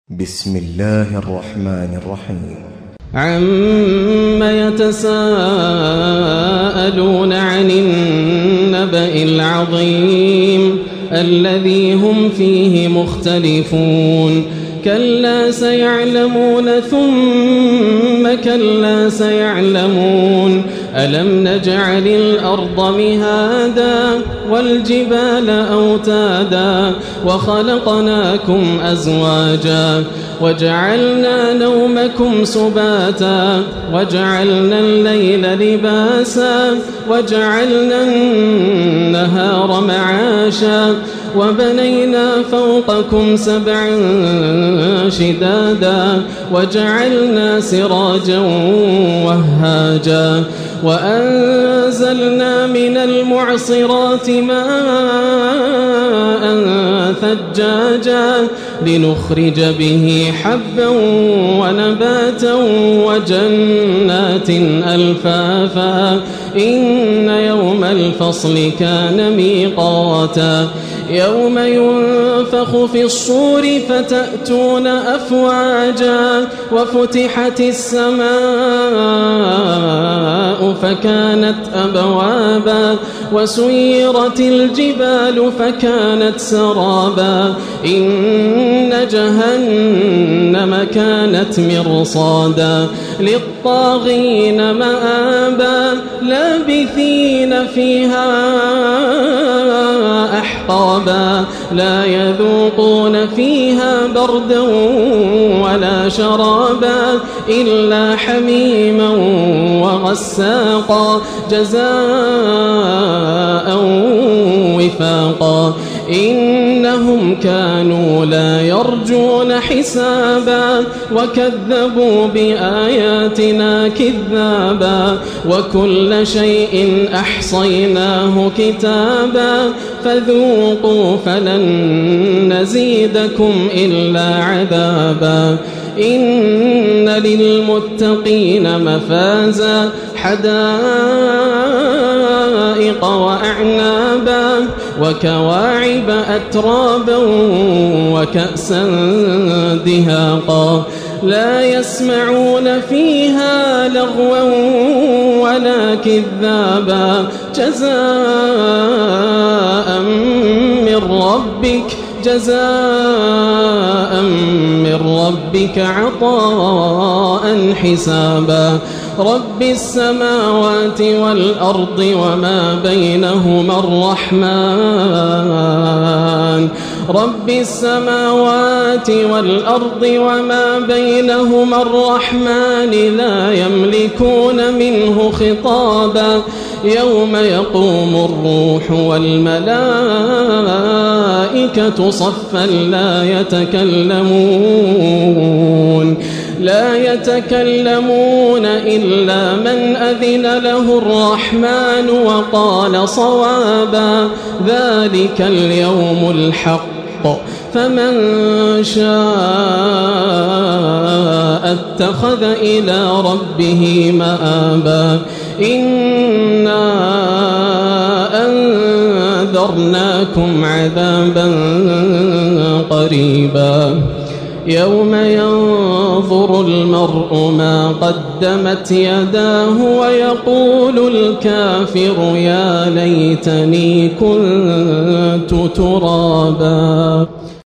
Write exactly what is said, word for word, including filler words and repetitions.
بسم الله الرحمن الرحيم. عم يتساءلون عن النبأ العظيم الذي هم فيه مختلفون كلا سيعلمون ثم كلا سيعلمون ألم نجعل الأرض مهادا والجبال أوتادا وخلقناكم أزواجا وجعلنا نومكم سباتا وجعلنا الليل لباسا وجعلنا النهار معاشا وبنينا فوقكم سبعا شدادا وجعلنا سراجا وهاجا وأنزلنا من المعصرات ماء ثجاجا لنخرج به حبا ونباتا وجنات ألفافا إن يوم الفصل كان ميقاتا يوم ينفخ في الصور فتأتون أفواجا وفتحت السماء فكانت أبوابا وسيرت الجبال فكانت سرابا إن جهنم كانت مرصادا للطاغين مآبا لابثين فيها أحقابا لا يذوقون فيها بردا ولا شرابا إلا حميما وغساقا جزاء وفاقا إنهم كانوا لا يرجون حسابا وكذبوا بآياتنا كذابا وكل شيء أحصيناه كتابا فذوقوا فلن نزيدكم إلا عذابا إن للمتقين مفازا حدائق وأعنابا وكواعب أترابا وكأسا دهاقا لا يسمعون فيها لغوا ولا كذابا جزاء من ربك جزاء من ربك عطاء حسابا رب السماوات والأرض وما بينهما الرحمن رب السماوات والأرض وما بينهما الرحمن لا يملكون منه خطابا يوم يقوم الروح والملائكة صفا لا يتكلمون لا يتكلمون إلا من أذن له الرحمن وقال صوابا ذلك اليوم الحق فمن شاء اتخذ إلى ربه مآبا إنا أنذرناكم عذابا قريبا يوم ينظر المرء ما قدمت يداه ويقول الكافر يا ليتني كنت ترابا.